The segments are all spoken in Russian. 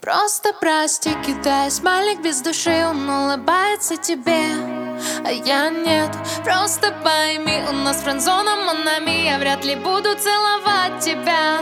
Просто прости, кидай смайлик без души, он улыбается тебе, а я нет. Просто пойми, у нас френдзона, монами, я вряд ли буду целовать тебя.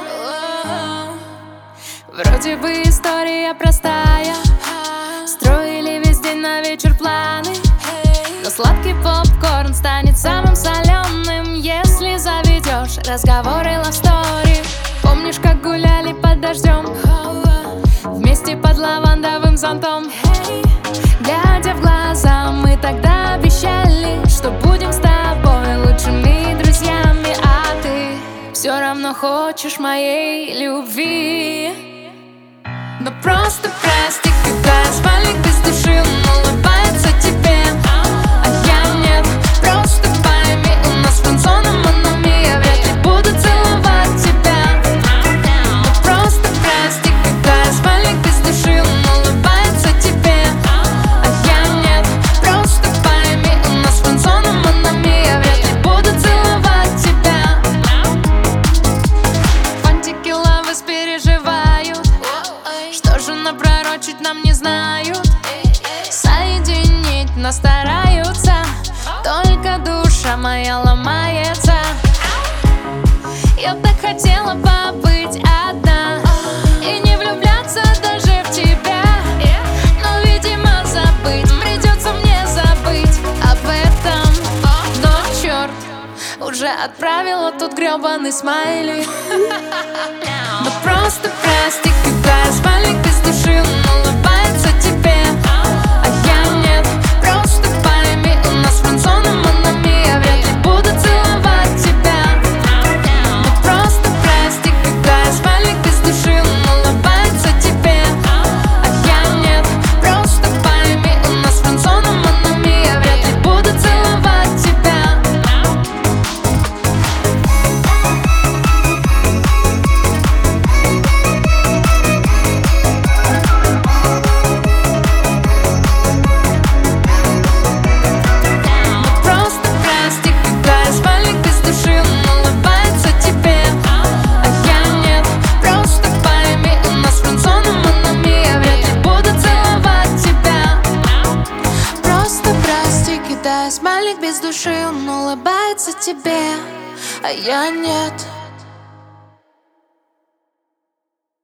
Вроде бы история простая, строили весь день на вечер планы, но сладкий попкорн станет самым соленым, если заведешь разговоры love story. Помнишь, как гуляли под дождем, вместе под лавандовым зонтом? Глядя в глаза, мы тогда обещали, что будем с тобой лучшими друзьями, а ты все равно хочешь моей любви. Но просто прости, кидай смайлик без души, он улыбается тебе, а я нет. Просто пойми, у нас френдзона, монами, я вряд ли буду целовать тебя. Но просто прости, кидай смайлик без души, он улыбается тебе, а я нет. Просто пойми, у нас френдзона, монами, я вряд ли буду целовать тебя. Фантики лавы переживают, что же напророчить нам не знают. Соединить нас стараются, только душа моя ломается. Я так хотела побыть одна и не влюбляться даже в тебя, но, видимо, забыть придется мне забыть об этом. Но черт, уже отправила тут гребаный смайли. Но просто прости, кидай смайлик без души, он улыбается тебе, а я нет. Просто пойми, у нас френдзона, монами, я вряд ли буду целовать тебя. Но просто прости, кидай смайлик без души, он улыбается тебе, а я нет. Просто пойми, у нас френдзона, монами, я вряд ли буду целовать тебя. Смайлик без души, он улыбается тебе, а я нет.